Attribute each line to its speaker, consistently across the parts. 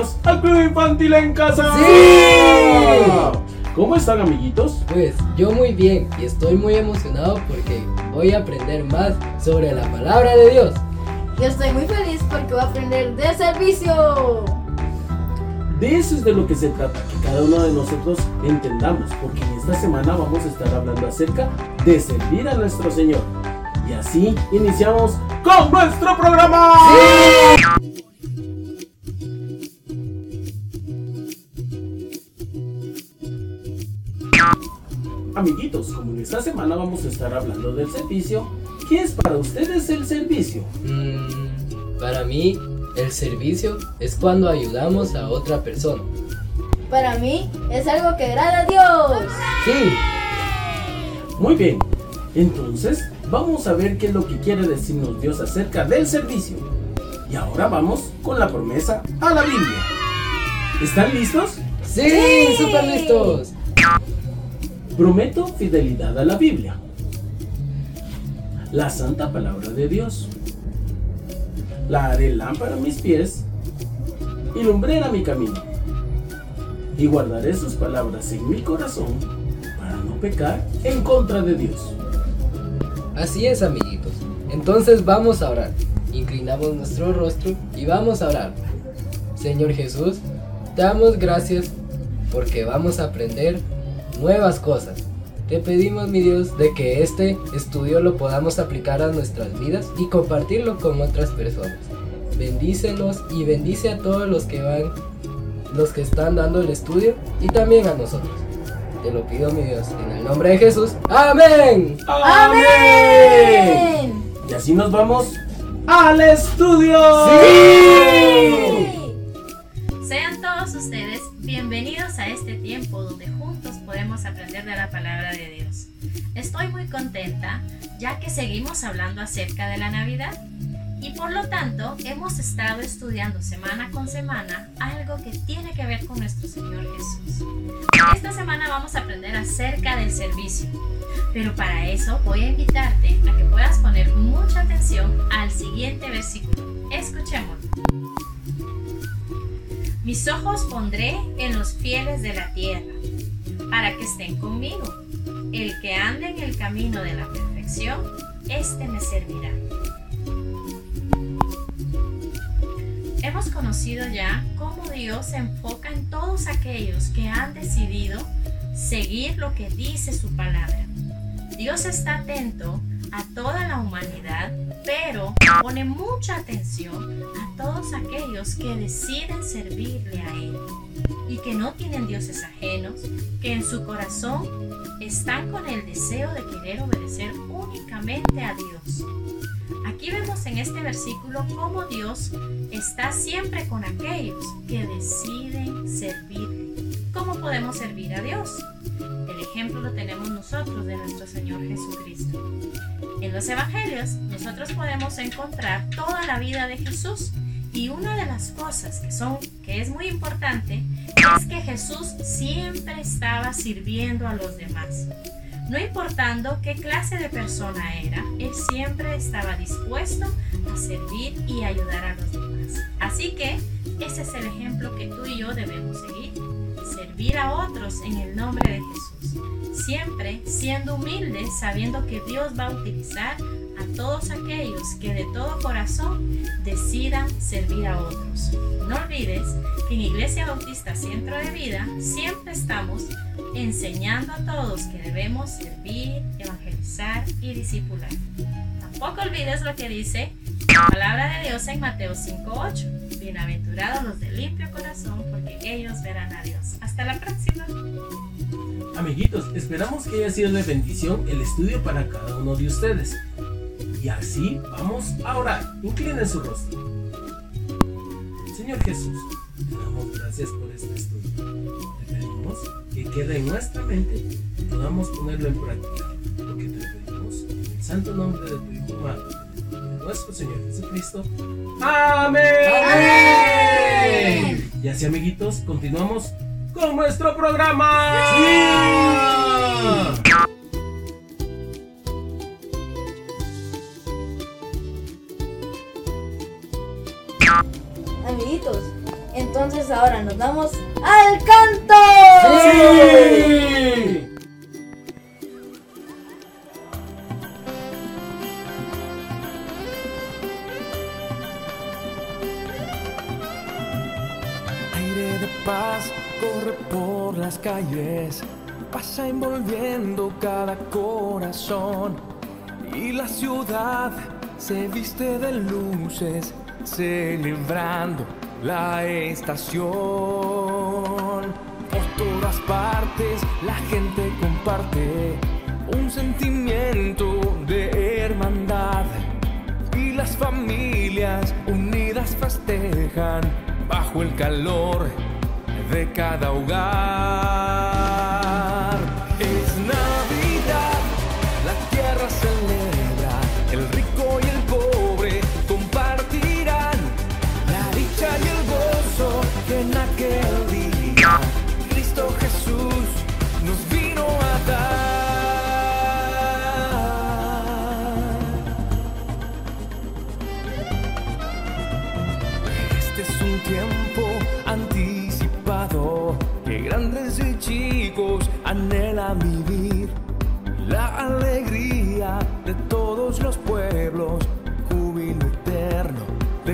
Speaker 1: bienvenidos al Club Infantil en Casa.
Speaker 2: ¡Sí!
Speaker 1: ¿Cómo están, amiguitos?
Speaker 2: Pues yo muy bien y estoy muy emocionado porque voy a aprender más sobre la palabra de Dios.
Speaker 3: Yo estoy muy feliz porque voy a aprender de servicio.
Speaker 1: De eso es de lo que se trata, que cada uno de nosotros entendamos, porque en esta semana vamos a estar hablando acerca de servir a nuestro Señor. Y así iniciamos con nuestro programa.
Speaker 2: ¡Sí!
Speaker 1: Amiguitos, como en esta semana vamos a estar hablando del servicio, ¿qué es para ustedes el servicio?
Speaker 2: Para mí, el servicio es cuando ayudamos a otra persona.
Speaker 3: Para mí es algo que agrada a Dios.
Speaker 2: Sí.
Speaker 1: Muy bien, entonces vamos a ver qué es lo que quiere decirnos Dios acerca del servicio. Y ahora vamos con la promesa a la Biblia. ¿Están listos?
Speaker 2: Sí, súper listos.
Speaker 1: Prometo fidelidad a la Biblia, la santa palabra de Dios. La haré lámpara a mis pies y lumbrera mi camino. Y guardaré sus palabras en mi corazón para no pecar en contra de Dios.
Speaker 2: Así es, amiguitos. Entonces vamos a orar. Inclinamos nuestro rostro y vamos a orar. Señor Jesús, te damos gracias porque vamos a aprender nuevas cosas. Te pedimos, mi Dios, de que este estudio lo podamos aplicar a nuestras vidas y compartirlo con otras personas. Bendícelos y bendice a todos los que están dando el estudio y también a nosotros. Te lo pido, mi Dios, en el nombre de Jesús. ¡Amén!
Speaker 3: ¡Amén!
Speaker 1: Y así nos vamos al estudio.
Speaker 2: ¡Sí!
Speaker 4: Sean todos ustedes bienvenidos a este tiempo donde juntos podemos aprender de la palabra de Dios. Estoy muy contenta ya que seguimos hablando acerca de la Navidad y por lo tanto hemos estado estudiando semana con semana algo que tiene que ver con nuestro Señor Jesús. Esta semana vamos a aprender acerca del servicio, pero para eso voy a invitarte a que puedas poner mucha atención al siguiente versículo. Escuchémoslo. Mis ojos pondré en los fieles de la tierra, para que estén conmigo. El que ande en el camino de la perfección, éste me servirá. Hemos conocido ya cómo Dios se enfoca en todos aquellos que han decidido seguir lo que dice su palabra. Dios está atento a toda la humanidad, pero pone mucha atención a todos aquellos que deciden servirle a Él y que no tienen dioses ajenos, que en su corazón están con el deseo de querer obedecer únicamente a Dios. Aquí vemos en este versículo cómo Dios está siempre con aquellos que deciden servirle. ¿Cómo podemos servir a Dios? El ejemplo lo tenemos nosotros de nuestro Señor Jesucristo. En los evangelios nosotros podemos encontrar toda la vida de Jesús y una de las cosas que es muy importante es que Jesús siempre estaba sirviendo a los demás. No importando qué clase de persona era, Él siempre estaba dispuesto a servir y ayudar a los demás. Así que ese es el ejemplo que tú y yo debemos seguir. Servir a otros en el nombre de Jesús. Siempre siendo humildes, sabiendo que Dios va a utilizar a todos aquellos que de todo corazón decidan servir a otros. No olvides que en Iglesia Bautista Centro de Vida siempre estamos enseñando a todos que debemos servir, evangelizar y discipular. Tampoco olvides lo que dice la palabra de Dios en Mateo 5:8. Bienaventurados los de limpio corazón, porque ellos verán a Dios. Hasta la próxima.
Speaker 1: Amiguitos, esperamos que haya sido de bendición el estudio para cada uno de ustedes. Y así vamos a orar. Inclinen su rostro. Señor Jesús, te damos gracias por este estudio. Te pedimos que quede en nuestra mente y podamos ponerlo en práctica, porque te lo pedimos en el santo nombre de tu Hijo amado, de nuestro Señor Jesucristo. ¡Amén!
Speaker 3: ¡Amén!
Speaker 1: Y así, amiguitos, continuamos con nuestro programa.
Speaker 3: ¡Sí! Amiguitos, Entonces ahora nos vamos al canto.
Speaker 1: ¡Sí!
Speaker 5: Aire de paz corre por las calles, pasa envolviendo cada corazón, y la ciudad se viste de luces, celebrando la estación. Por todas partes la gente comparte un sentimiento de hermandad, y las familias unidas festejan bajo el calor de cada hogar. Es Navidad, la tierra celebra, el rico y el pobre compartirán la dicha y el gozo que en aquel día Cristo Jesús nos vino a dar. Este es un tiempo anticipado que grandes y chicos anhelan vivir, la alegría de todos los pueblos, júbilo eterno de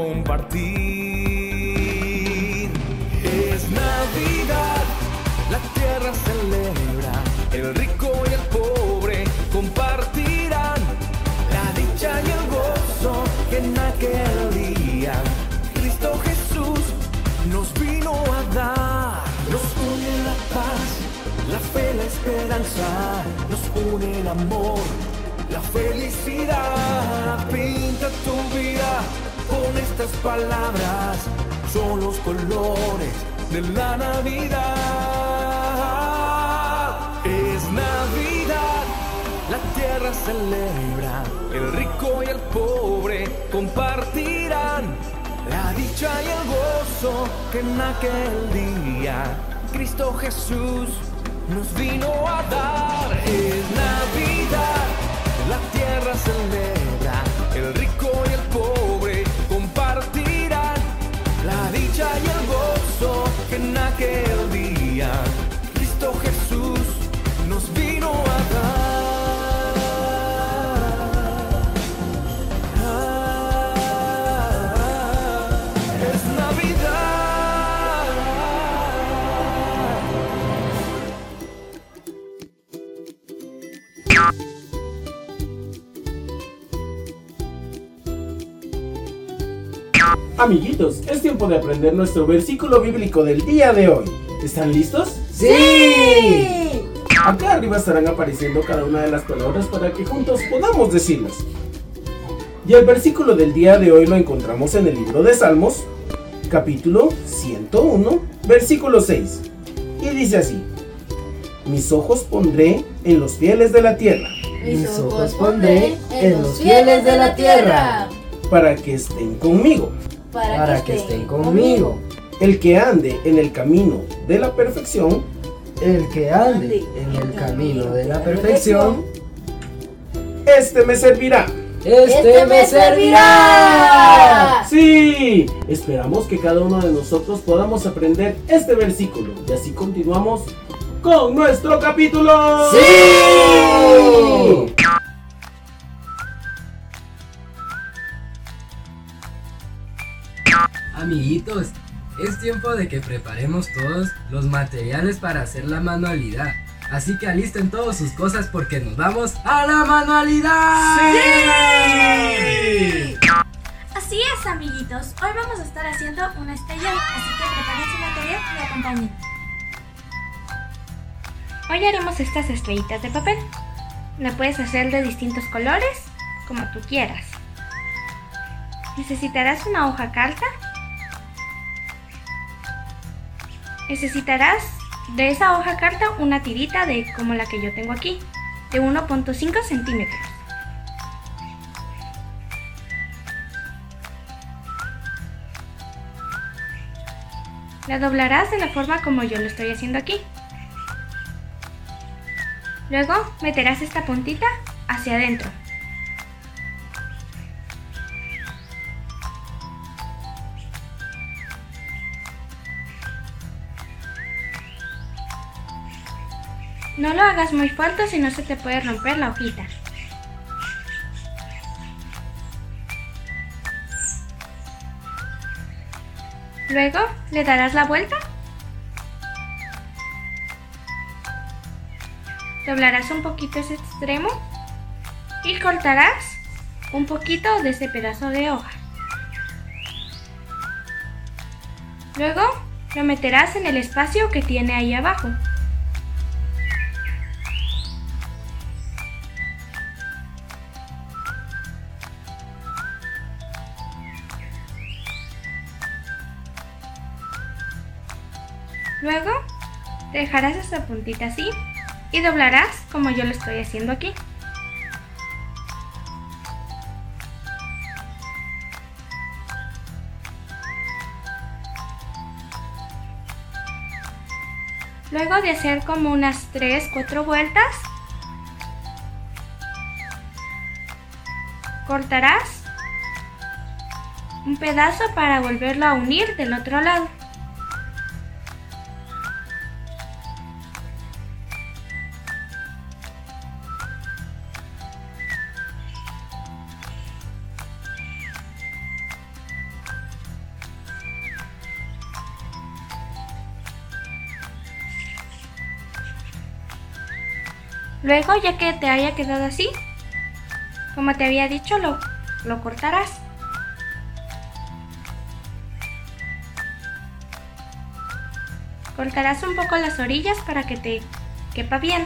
Speaker 5: compartir. Es Navidad, la tierra celebra, el rico y el pobre compartirán la dicha y el gozo que en aquel día Cristo Jesús nos vino a dar. Nos une la paz, la fe, la esperanza, nos une el amor, la felicidad. Pinta tu vida con estas palabras, son los colores de la Navidad. Es Navidad, la tierra celebra, el rico y el pobre compartirán la dicha y el gozo que en aquel día Cristo Jesús nos vino a dar. Es Navidad, la tierra celebra, el rico y el pobre compartirán la dicha y el gozo que en aquel día Cristo Jesús nos vino a dar.
Speaker 1: Amiguitos, es tiempo de aprender nuestro versículo bíblico del día de hoy. ¿Están listos?
Speaker 2: ¡Sí!
Speaker 1: Acá arriba estarán apareciendo cada una de las palabras para que juntos podamos decirlas. Y el versículo del día de hoy lo encontramos en el libro de Salmos, capítulo 101, versículo 6. Y dice así: mis ojos pondré en los fieles de la tierra,
Speaker 3: Mis ojos pondré en los fieles de la tierra,
Speaker 1: para que estén conmigo.
Speaker 2: Para que estén conmigo.
Speaker 1: El que ande en el camino de la perfección,
Speaker 2: El que ande en el camino de la perfección,
Speaker 1: este me servirá.
Speaker 2: este me servirá.
Speaker 1: Sí, esperamos que cada uno de nosotros podamos aprender este versículo y así continuamos con nuestro capítulo.
Speaker 2: ¡Sí! Amiguitos, es tiempo de que preparemos todos los materiales para hacer la manualidad. Así que alisten todas sus cosas porque nos vamos a la manualidad.
Speaker 1: ¡Sí!
Speaker 6: Así es, amiguitos. Hoy vamos a estar haciendo una estrella, así que preparen su material y acompañen. Hoy haremos estas estrellitas de papel. La puedes hacer de distintos colores, como tú quieras. Necesitarás una hoja carta. Necesitarás de esa hoja carta una tirita de como la que yo tengo aquí, de 1.5 centímetros. La doblarás de la forma como yo lo estoy haciendo aquí. Luego meterás esta puntita hacia adentro. No lo hagas muy fuerte, si no se te puede romper la hojita. Luego le darás la vuelta. Doblarás un poquito ese extremo y cortarás un poquito de ese pedazo de hoja. Luego lo meterás en el espacio que tiene ahí abajo. Luego dejarás esta puntita así y doblarás como yo lo estoy haciendo aquí. Luego de hacer como unas 3-4 vueltas, cortarás un pedazo para volverlo a unir del otro lado. Luego, ya que te haya quedado así, como te había dicho, lo cortarás. Cortarás un poco las orillas para que te quepa bien.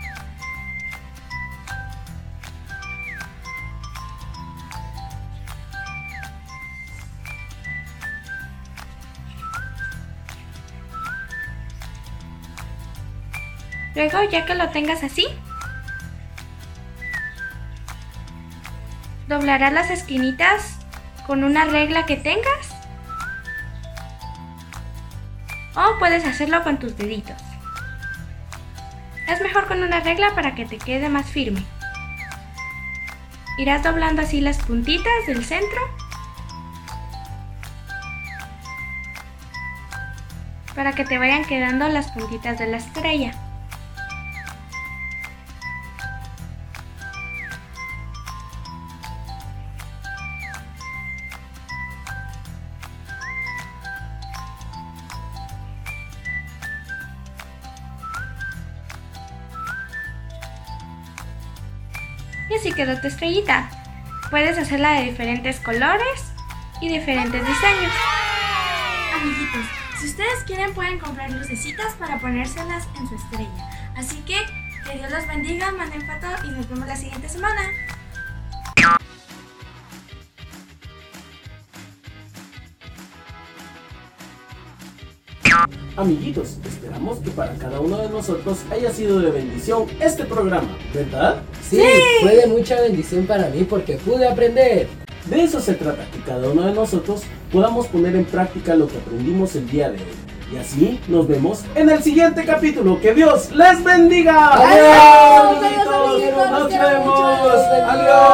Speaker 6: Luego, ya que lo tengas así, doblarás las esquinitas con una regla que tengas, o puedes hacerlo con tus deditos. Es mejor con una regla para que te quede más firme. Irás doblando así las puntitas del centro para que te vayan quedando las puntitas de la estrella. Y así quedó tu estrellita. Puedes hacerla de diferentes colores y diferentes diseños.
Speaker 3: Amiguitos, si ustedes quieren pueden comprar lucecitas para ponérselas en su estrella. Así que Dios los bendiga, manden foto y nos vemos la siguiente semana.
Speaker 1: Amiguitos, esperamos que para cada uno de nosotros haya sido de bendición este programa, ¿verdad?
Speaker 2: Sí, fue de mucha bendición para mí porque pude aprender.
Speaker 1: De eso se trata, que cada uno de nosotros podamos poner en práctica lo que aprendimos el día de hoy. Y así nos vemos en el siguiente capítulo. ¡Que Dios les bendiga!
Speaker 2: ¡Adiós!
Speaker 1: amiguitos!
Speaker 2: ¡Adiós, amiguitos!
Speaker 1: ¡Nos
Speaker 2: ¡Los quiero
Speaker 1: vemos!
Speaker 2: mucho!
Speaker 1: ¡Adiós!